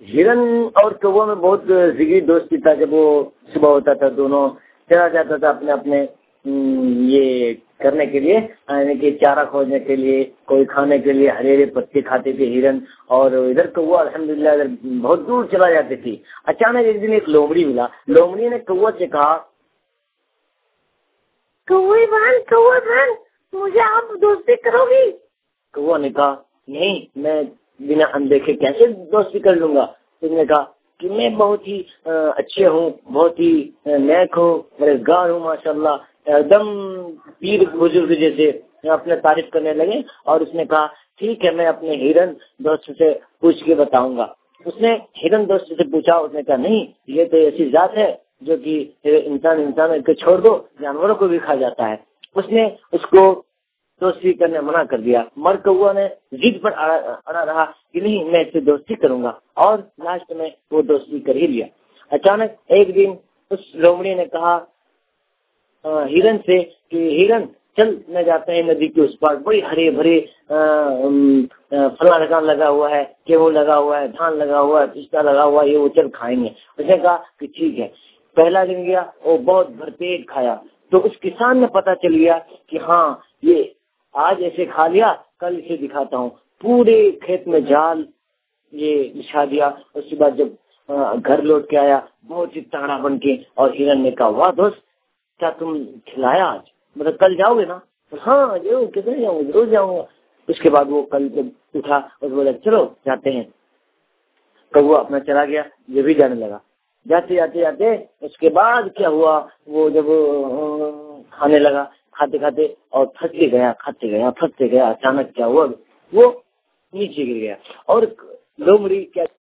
हिरन और कौवा में बहुत जिगरी दोस्ती था। जब वो सुबह होता था दोनों चला जाता था अपने अपने ये करने के लिए, यानी कि चारा खोजने के लिए, कोई खाने के लिए हरे हरे पत्ते खाते थे हिरन, और इधर कौवा अल्हम्दुलिल्लाह इधर बहुत दूर चला जाती थी। अचानक एक दिन एक लोमड़ी मिला। लोमड़ी ने कौवा से कहा, कौवे बहन मुझे आप दोस्ती करोगी? कौवा ने कहा, नहीं, मैं बिना अनदेखे कैसे दोस्ती कर लूंगा। उसने कहा कि मैं बहुत ही अच्छे हूँ, बहुत ही नेक हूँ, परहेजगार हूँ माशाल्लाह, एकदम पीर बुजुर्ग जैसे अपने तारीफ करने लगे। और उसने कहा ठीक है, मैं अपने हिरन दोस्त से पूछ के बताऊंगा। उसने हिरन दोस्त से पूछा। उसने कहा नहीं, ये तो ऐसी जात है जो कि इंसान को छोड़ दो, जानवरों को भी खा जाता है। उसने उसको दोस्ती करने मना कर दिया। मर कौवा ने जिद पर अड़ा रहा कि नहीं, मैं इससे दोस्ती करूंगा, और लास्ट में वो दोस्ती कर ही लिया। अचानक एक दिन उस लोमड़ी ने कहा हिरन से कि हिरन चल, मैं जाते हैं नदी के उस पार, बड़ी हरे भरे फला लगान लगा हुआ है, गेहूं लगा हुआ है, धान लगा हुआ है, पिस्ता लगा हुआ है, ये वो चल खाएंगे। उसने कहा कि ठीक है। पहला दिन गया, वो बहुत भरपेट खाया। तो उस किसान ने पता चल गया कि हाँ, ये आज ऐसे खा लिया, कल इसे दिखाता हूँ। पूरे खेत में जाल ये बिछा दिया। उसके बाद जब घर लौट के आया बहुत ही तगड़ा बन के, और हिरन ने कहा वाह दोस्त, क्या तुम खिलाया आज, मतलब कल जाओगे ना? हाँ जरूर, कितने जाऊंगा, जरूर जाऊंगा। उसके बाद वो कल जब उठा और बोला चलो जाते हैं, कौवा अपना चला गया, ये भी जाने लगा। जाते जाते जाते उसके बाद क्या हुआ, वो जब खाने लगा, खाते खाते और थकते गया, खाते गया, थकते गया। अचानक क्या हुआ, वो नीचे गिर गया। और लोमड़ी क्या